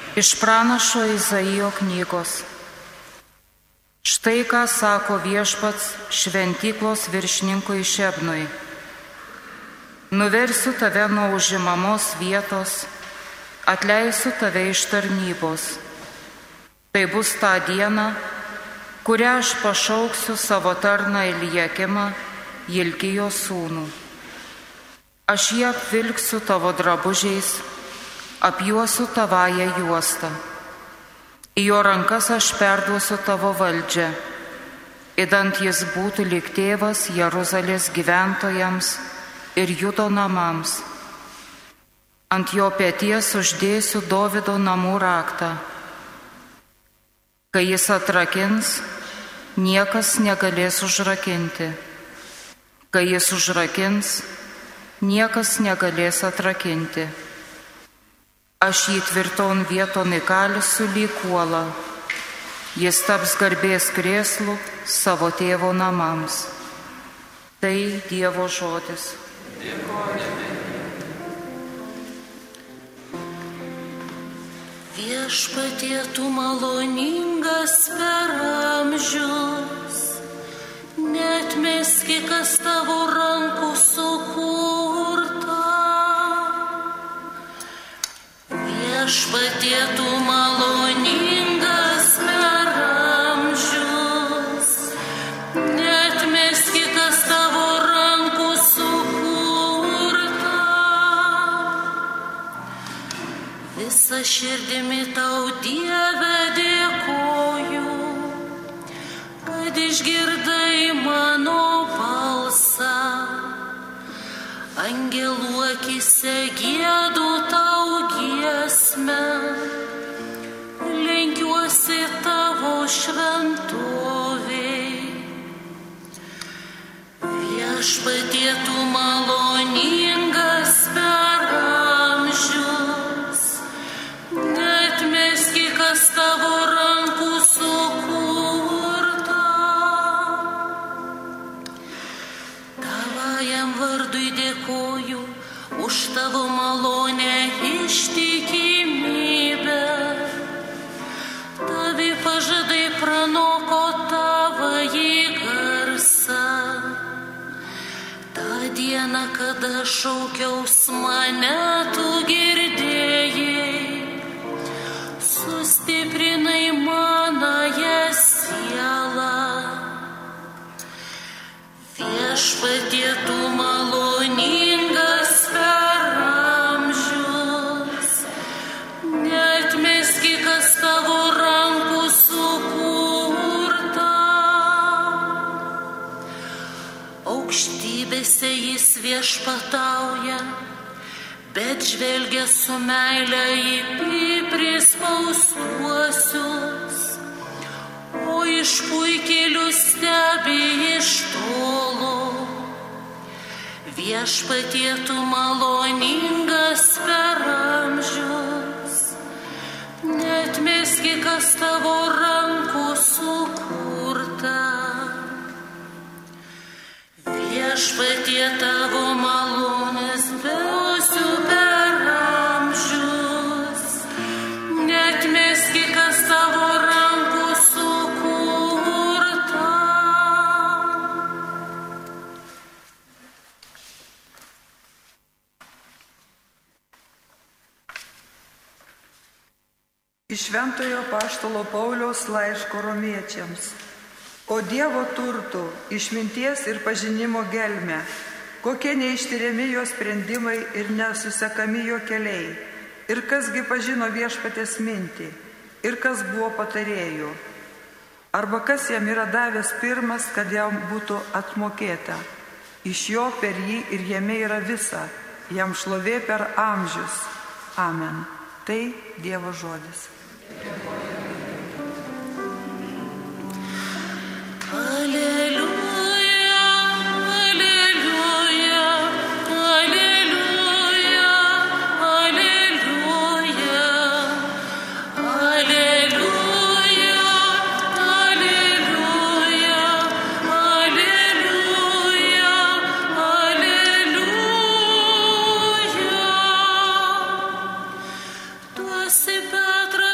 Iš pranašo Izaijo knygos. Štai ką sako viešpats šventyklos viršininkui Šebnui. Nuversiu tave nuo užimamos vietos, atleisiu tave iš tarnybos. Tai bus ta diena, kurią aš pašauksiu savo tarną Eliakimą, Hilkijo sūnų. Aš jį apvilksiu tavo drabužiais, apjuosiu tavąją juostą. Į jo rankas aš perduosiu tavo valdžią, idant jis būtų lyg tėvas Jeruzalės gyventojams ir Judo namams. Ant jo peties uždėsiu Dovido namų raktą. Kai jis atrakins, niekas negalės užrakinti. Kai jis užrakins, niekas negalės atrakinti. Aš jį tvirton vieton įkalsiu lyg uolą. Jis taps garbės krėslu savo tėvo namams. Tai Dievo žodis. Viešpatie, tu maloningas per amžius, neatmeski, kas tavo rankų sukurta. Viešpatie, tu maloningas per amžius, neatmeski, kas tavo rankų sukurta. Visa širdimi tau, Dieve, dėkoju, kad išgirdai mano balsą. Angelų akyse giedu tau giesmę, lenkiuosi tavo šventovei. Viešpatie, tu maloningas per amžius, neatmeski, kas tavo rankų sukurta. Tavajam vardui dėkoju už tavo malonę ištikimybę. Tavi pažadai pranoko tavąjį garsą. Ta diena, kada šaukiaus mane, tu girdėjai, sustiprinai manąją sielą. Viešpatie, tu maloningas per amžius, neatmeski, kas tavo rankų sukurta. Aukštybėse jis viešpatauja, bet žvelgia su meile į prispaustuosius, o išpuikėlių stebi iš tolo. Viešpatie, tu maloningas per amžius, neatmeski, kas tavo rankų sukurta. Viešpatie, tavo malonės beusiu per amžius, neatmeski, kas tavo rankų sukurta. Iš Šventojo apaštalo Pauliaus laiško Romiečiams. O Dievo turtų, išminties ir pažinimo gelmė, kokie neištiriami jo sprendimai ir nesusekami jo keliai, ir kasgi pažino viešpaties mintį, ir kas buvo patarėjų, arba kas jam yra davęs pirmas, kad jam būtų atmokėta. Iš jo, per jį ir jame yra visa, jam šlovė per amžius. Amen. Tai Dievo žodis. Alleluja, alleluja, alleluja, alleluja, alleluja, alleluja, alleluja, alleluja. Tu esi Petras.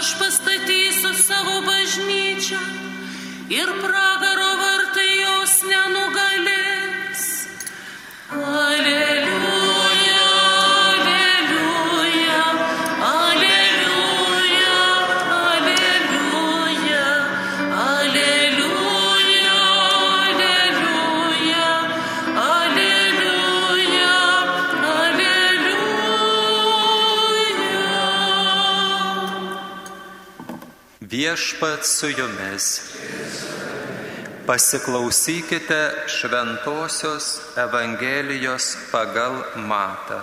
aš pastatysiu savo bažnyčią ir pragaro vartai jos nenugalės. Aleliuja, aleliuja, aleliuja, aleliuja, aleliuja, aleliuja, aleliuja. Viešpats su jumis. Pasiklausykite Šventosios Evangelijos pagal Matą.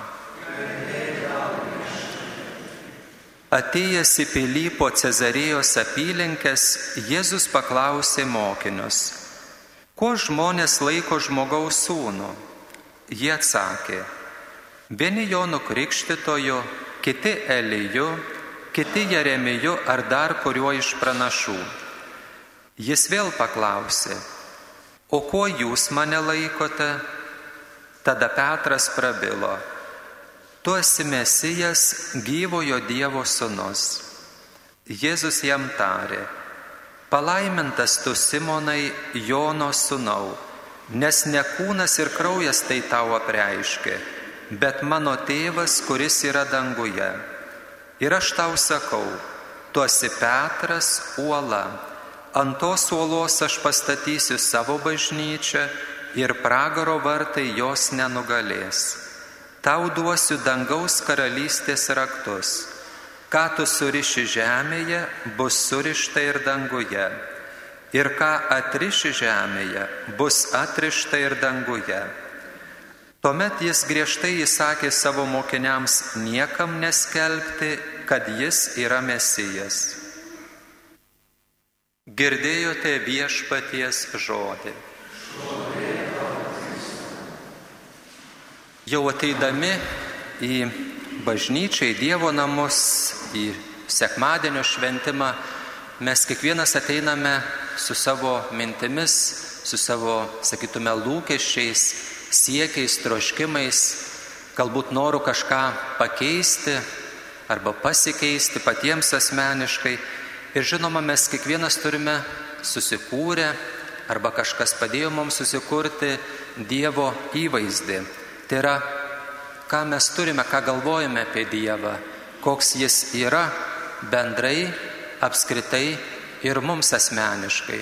Atėjęs į Pilypo Cezarėjos apylinkes, Jėzus paklausė mokinius: kuo žmonės laiko žmogaus sūnų? Jie atsakė: vieni Jonu Krikštytoju, kiti Eliju, kiti Jeremiju ar dar kuriuo iš pranašų. Jis vėl paklausė: o kuo jūs mane laikote? Tada Petras prabilo: tu esi Mesijas, gyvojo Dievo sūnus. Jėzus jam tarė: palaimintas tu, Simonai, Jono sūnau, nes ne kūnas ir kraujas tai tau apreiškė, bet mano tėvas, kuris yra danguje. Ir aš tau sakau, tu esi Petras, uola. Ant tos uolos aš pastatysiu savo bažnyčią ir pragaro vartai jos nenugalės. Tau duosiu dangaus karalystės raktus. Ką tu suriši žemėje, bus surišta ir danguje. Ir ką atriši žemėje, bus atrišta ir danguje. Tuomet jis griežtai įsakė savo mokiniams niekam neskelbti, kad jis yra Mesijas. Girdėjote viešpaties žodį. Jau ateidami į bažnyčią, į Dievo namus, į sekmadienio šventimą, mes kiekvienas ateiname su savo mintimis, su savo, sakytume, lūkesčiais, siekiais, troškimais, galbūt noru kažką pakeisti arba pasikeisti patiems asmeniškai. Ir žinoma, mes kiekvienas turime susikūrę arba kažkas padėjo mums susikurti Dievo įvaizdį. Tai yra, ką mes turime, ką galvojame apie Dievą, koks jis yra bendrai, apskritai ir mums asmeniškai.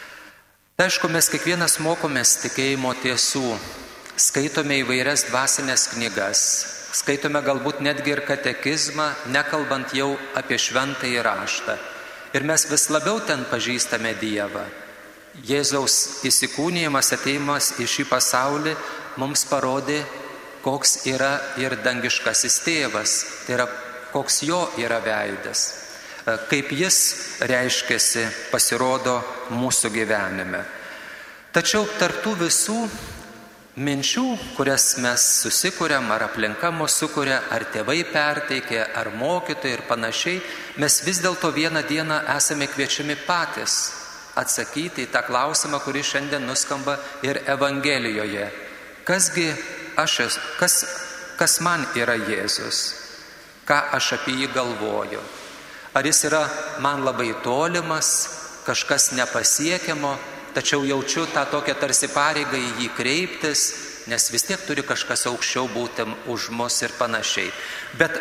Tai aišku, mes kiekvienas mokomės tikėjimo tiesų, skaitome įvairias dvasinės knygas, skaitome galbūt netgi ir katekizmą, nekalbant jau apie šventąjį raštą. Ir mes vis labiau ten pažįstame Dievą. Jėzaus įsikūnijimas, ateimas į šį pasaulį mums parodė, koks yra ir dangiškasis tėvas, tai yra, koks jo yra veidas, kaip jis reiškiasi, pasirodo mūsų gyvenime. Tačiau tarp tų visų minčių, kurias mes susikuriam, ar aplinka mus sukuria, ar tėvai perteikia, ar mokytojai ir panašiai, mes vis dėlto vieną dieną esame kviečiami patys atsakyti į tą klausimą, kuris šiandien nuskamba ir Evangelijoje. Kasgi aš esu, kas man yra Jėzus? Ką aš apie jį galvoju? Ar jis yra man labai tolimas, kažkas nepasiekiamo, tačiau jaučiu tą tokią tarsi pareigą į jį kreiptis, nes vis tiek turi kažkas aukščiau būti už mus ir panašiai. Bet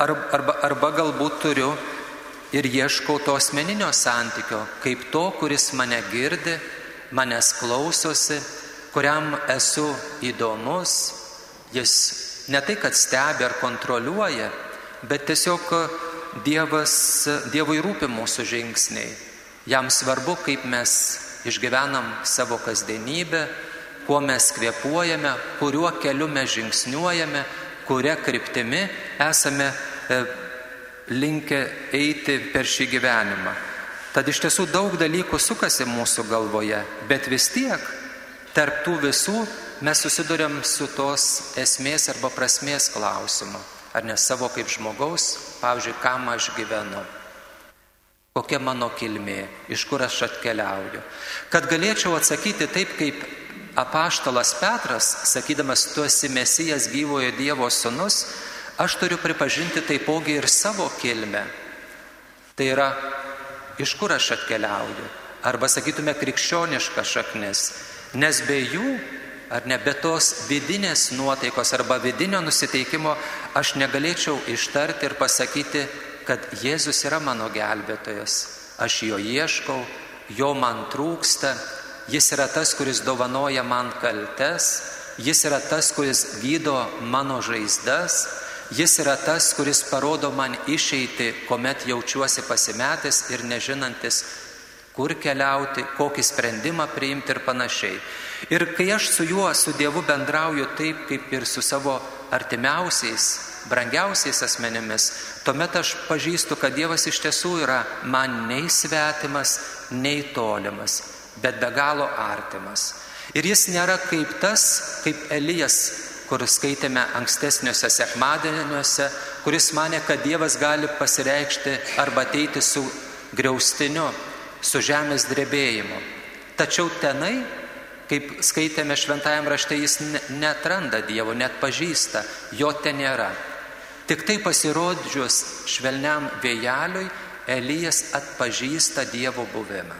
arba galbūt turiu ir ieškau to asmeninio santykio, kaip to, kuris mane girdi, manęs klausosi, kuriam esu įdomus, jis ne tai, kad stebi ar kontroliuoja, bet tiesiog Dievui rūpi mūsų žingsniai. Jam svarbu, kaip mes išgyvenam savo kasdienybę, kuo mes kvėpuojame, kuriuo keliu mes žingsniuojame, kuria kryptimi esame linkę eiti per šį gyvenimą. Tad iš tiesų daug dalykų sukasi mūsų galvoje, bet vis tiek tarp tų visų mes susiduriam su tos esmės arba prasmės klausimu. Ar ne savo kaip žmogaus, pavyzdžiui, kam aš gyvenu, kokia mano kilmė, iš kur aš atkeliauju. Kad galėčiau atsakyti taip, kaip apaštalas Petras, sakydamas, tu esi Mesijas, gyvojo Dievo sūnus, aš turiu pripažinti taipogi ir savo kilmę. Tai yra, iš kur aš atkeliauju, arba sakytume krikščioniška šaknis, nes be jų, ar ne, be tos vidinės nuotaikos arba vidinio nusiteikimo aš negalėčiau ištarti ir pasakyti, kad Jėzus yra mano gelbėtojas, aš jo ieškau, jo man trūksta, jis yra tas, kuris dovanoja man kaltes, jis yra tas, kuris gydo mano žaizdas, jis yra tas, kuris parodo man išeitį, kuomet jaučiuosi pasimetęs ir nežinantis, kur keliauti, kokį sprendimą priimti ir panašiai. Ir kai aš su juo, su Dievu bendrauju taip, kaip ir su savo artimiausiais, brangiausiais asmenimis, tuomet aš pažįstu, kad Dievas iš tiesų yra man nei svetimas, nei tolimas, bet be galo artimas. Ir jis nėra kaip tas, kaip Elijas, kur skaitėme ankstesniuose sekmadieniuose, kuris manė, kad Dievas gali pasireikšti arba ateiti su griaustiniu, su žemės drebėjimu. Tačiau tenai, kaip skaitėme šventajam rašte, jis neatranda Dievo, net pažįsta, jo ten nėra. Tik tai pasirodžius švelniam vėjeliui, Elijas atpažįsta Dievo buvimą.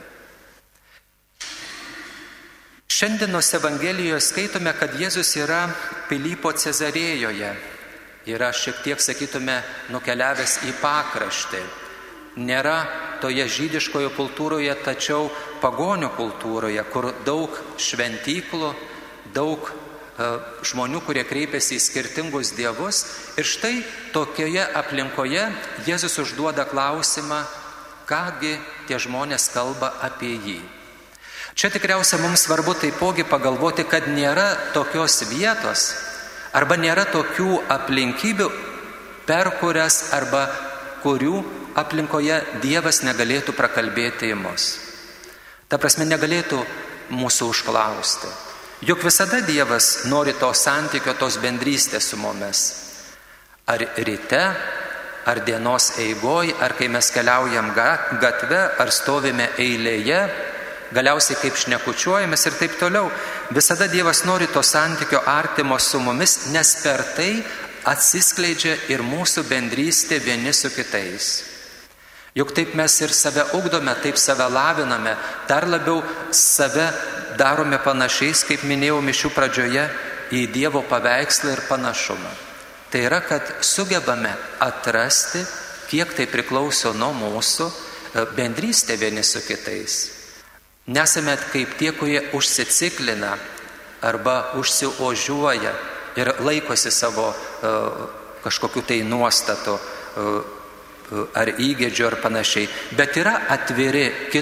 Šiandienos Evangelijoje skaitome, kad Jėzus yra Pilypo Cezarėjoje, yra šiek tiek, sakytume, nukeliavęs į pakraštį. Nėra toje žydiškoje kultūroje, tačiau pagonių kultūroje, kur daug šventyklų, daug žmonių, kurie kreipiasi į skirtingus dievus. Ir štai tokioje aplinkoje Jėzus užduoda klausimą, kągi tie žmonės kalba apie jį. Čia tikriausia mums svarbu taipogi pagalvoti, kad nėra tokios vietos arba nėra tokių aplinkybių, per kurias arba kurių aplinkoje Dievas negalėtų prakalbėti į mus. Ta prasme, negalėtų mūsų užklausti. Juk visada Dievas nori to santykio, tos bendrystės su mumis. Ar ryte, ar dienos eigoj, ar kai mes keliaujam gatve, ar stovime eilėje, galiausiai kaip šnekučiuojamės ir taip toliau. Visada Dievas nori to santykio artimo su mumis, nes per tai atsiskleidžia ir mūsų bendrystė vieni su kitais. Juk taip mes ir save ugdome, taip save laviname, dar labiau save darome panašiais, kaip minėjau mišių pradžioje, į Dievo paveikslą ir panašumą. Tai yra, kad sugebame atrasti, kiek tai priklauso nuo mūsų, bendrystė vieni su kitais. Nesame kaip tie, kurie užsiciklina arba užsiožiuoja ir laikosi savo kažkokių tai nuostatų ar įgėdžių ar panašiai, bet yra atviri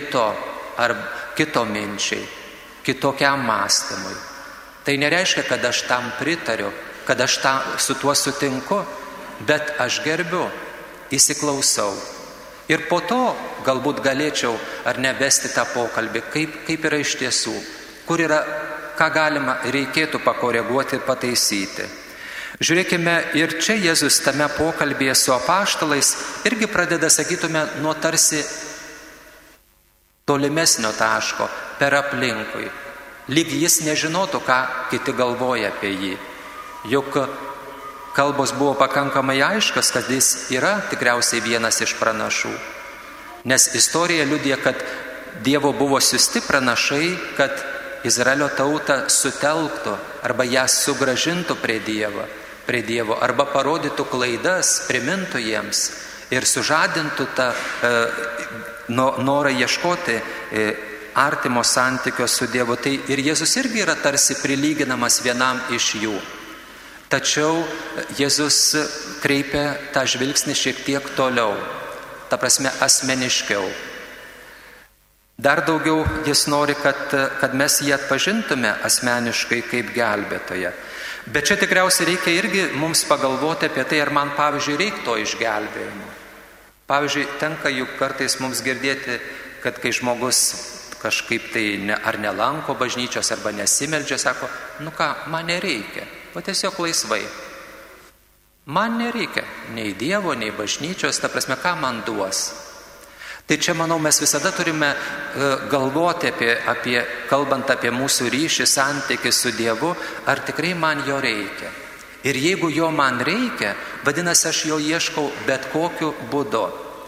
kito minčiai, kitokiam mąstymui. Tai nereiškia, kad aš tam pritariu, kad aš su tuo sutinku, bet aš gerbiu, įsiklausau. Ir po to galbūt galėčiau ar nevesti tą pokalbį, kaip yra iš tiesų, kur yra, ką galima, reikėtų pakoreguoti ir pataisyti. Žiūrėkime, ir čia Jėzus tame pokalbėje su apaštalais irgi pradeda, sakytume, nuo tarsi tolimesnio taško, per aplinkui. Lyg jis nežinotų, ką kiti galvoja apie jį. Juk kalbos buvo pakankamai aiškas, kad jis yra tikriausiai vienas iš pranašų. Nes istorija liudija, kad Dievo buvo siųsti pranašai, kad Izraelio tautą sutelktų arba ją sugrąžintų prie Dievo, arba parodytų klaidas, primintų jiems ir sužadintų tą norą ieškoti artimo santykio su Dievu. Tai ir Jėzus irgi yra tarsi prilyginamas vienam iš jų. Tačiau Jėzus kreipia tą žvilgsnį šiek tiek toliau, ta prasme asmeniškiau. Dar daugiau jis nori, kad mes jį atpažintume asmeniškai kaip gelbėtoją. Bet čia tikriausiai reikia irgi mums pagalvoti apie tai, ar man, pavyzdžiui, reikia to išgelbėjimo. Pavyzdžiui, tenka juk kartais mums girdėti, kad kai žmogus kažkaip tai ar nelanko bažnyčios, arba nesimeldžia, sako, man nereikia. O tiesiog laisvai. Man nereikia nei Dievo, nei bažnyčios, ta prasme, ką man duos. Tai čia, manau, mes visada turime galvoti kalbant apie mūsų ryšį, santykį su Dievu, ar tikrai man jo reikia. Ir jeigu jo man reikia, vadinasi, aš jo ieškau bet kokiu būdu.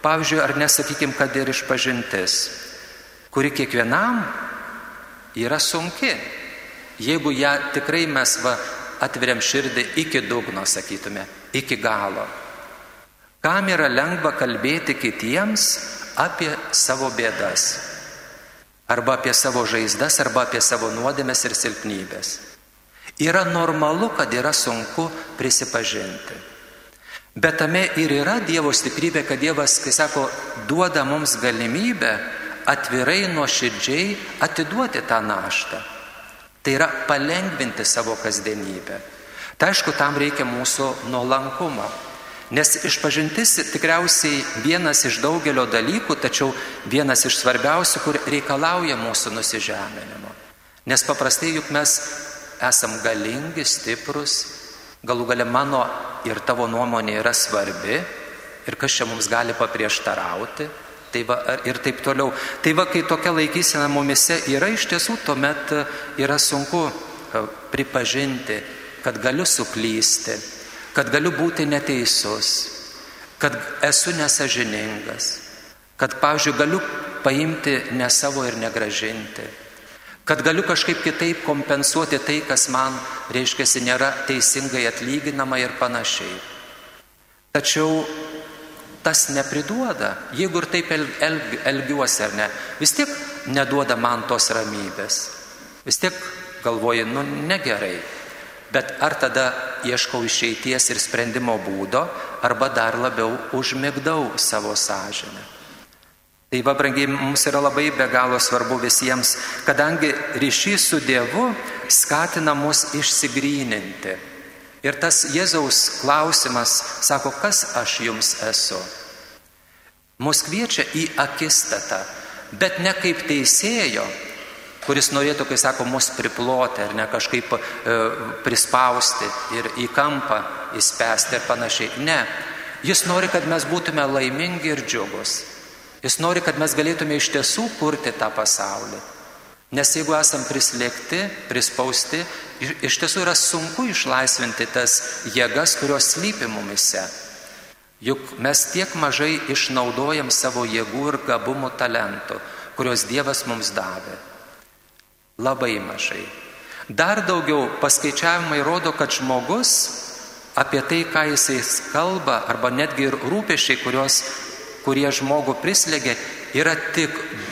Pavyzdžiui, ar nesakykim, kad ir išpažintis, kuri kiekvienam yra sunki. Jeigu ją tikrai mes atveriam širdį iki dugno, sakytume, iki galo. Kam yra lengva kalbėti kitiems apie savo bėdas, arba apie savo žaizdas, arba apie savo nuodėmes ir silpnybės. Yra normalu, kad yra sunku prisipažinti. Bet tame ir yra Dievo stiprybė, kad Dievas, kai sako, duoda mums galimybę atvirai, nuoširdžiai atiduoti tą naštą. Tai yra palengvinti savo kasdienybę. Tai aišku, tam reikia mūsų nuolankumo. Nes išpažintis tikriausiai vienas iš daugelio dalykų, tačiau vienas iš svarbiausių, kur reikalauja mūsų nusižeminimo. Nes paprastai juk mes esam galingi, stiprus, galų gale mano ir tavo nuomonė yra svarbi ir kas čia mums gali paprieštarauti, tai ir taip toliau. Tai kai tokia laikysena mumise yra, iš tiesų tuomet yra sunku pripažinti, kad galiu suklysti, kad galiu būti neteisus, kad esu nesąžiningas, kad, pavyzdžiui, galiu paimti ne savo ir negražinti, kad galiu kažkaip kitaip kompensuoti tai, kas man, reiškiasi, nėra teisingai atlyginama ir panašiai. Tačiau tas nepriduoda, jeigu ir taip elgiuosi ar ne, vis tiek neduoda man tos ramybės. Vis tiek galvoju, negerai. Bet ar tada ieškau išeities ir sprendimo būdo, arba dar labiau užmigdau savo sąžinę. Tai brangiai, mums yra labai be galo svarbu visiems, kadangi ryšys su Dievu skatina mus išsigryninti. Ir tas Jėzaus klausimas sako, kas aš jums esu. Mus kviečia į akistatą, bet ne kaip teisėjo, kuris norėtų, kai sako, mus priploti ar ne kažkaip prispausti ir į kampą įspęsti ir panašiai. Ne, jis nori, kad mes būtume laimingi ir džiugus. Jis nori, kad mes galėtume iš tiesų kurti tą pasaulį. Nes jeigu esam prislėgti, prispausti, iš tiesų yra sunku išlaisvinti tas jėgas, kurios slypi mumise. Juk mes tiek mažai išnaudojam savo jėgų ir gabumų talentų, kurios Dievas mums davė. Labai mažai. Dar daugiau paskaičiavimai rodo, kad žmogus apie tai, ką jisai kalba, arba netgi ir rūpesčiai, kurie žmogų prislėgia, yra tik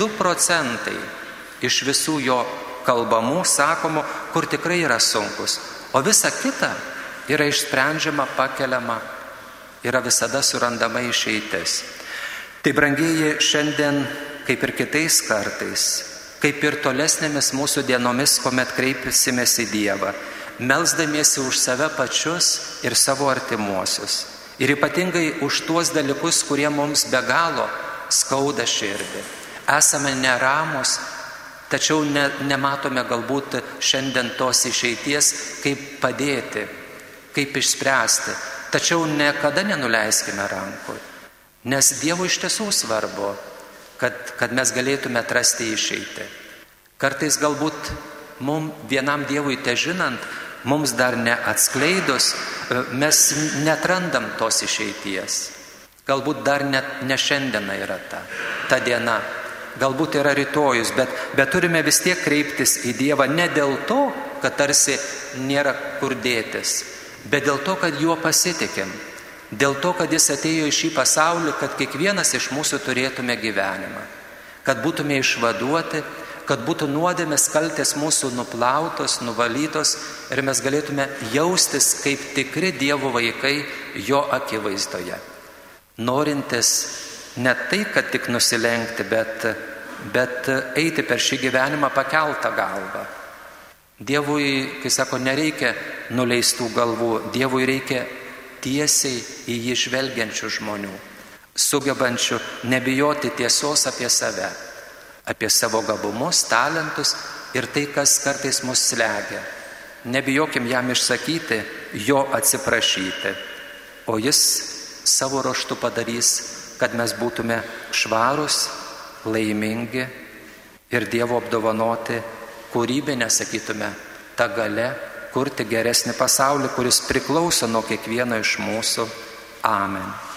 2% iš visų jo kalbamų, sakomų, kur tikrai yra sunkus. O visa kita yra išsprendžiama, pakeliama, yra visada surandama išeitis. Tai, brangieji, šiandien, kaip ir kitais kartais, kaip ir tolesnėmis mūsų dienomis, kuomet kreipsimės į Dievą, melsdamiesi už save pačius ir savo artimuosius. Ir ypatingai už tuos dalykus, kurie mums be galo skauda širdį. Esame neramus, tačiau nematome galbūt šiandien tos išeities, kaip padėti, kaip išspręsti. Tačiau niekada nenuleiskime rankų, nes Dievui iš tiesų svarbu, kad mes galėtume atrasti išeitį. Kartais galbūt vienam Dievui težinant, mums dar neatskleidus, mes netrandam tos išeities. Galbūt dar ne šiandiena yra ta diena, galbūt yra rytojus, bet turime vis tiek kreiptis į Dievą ne dėl to, kad tarsi nėra kur dėtis, bet dėl to, kad juo pasitikim, dėl to, kad jis atėjo į šį pasaulį, kad kiekvienas iš mūsų turėtume gyvenimą, kad būtume išvaduoti, kad būtų nuodėmės kaltės mūsų nuplautos, nuvalytos ir mes galėtume jaustis kaip tikri Dievo vaikai jo akivaizdoje. Norintis ne tai, kad tik nusilenkti, bet eiti per šį gyvenimą pakeltą galvą. Dievui, kai sako, nereikia nuleistų galvų, Dievui reikia tiesiai į jį žvelgiančių žmonių, sugebančių nebijoti tiesos apie save, apie savo gabumus, talentus ir tai, kas kartais mus slegia. Nebijokim jam išsakyti, jo atsiprašyti, o jis savo ruožtu padarys, kad mes būtume švarūs, laimingi ir Dievo apdovanoti kūrybinę, sakytume, tą galę kurti geresnį pasaulį, kuris priklauso nuo kiekvieno iš mūsų. Amen.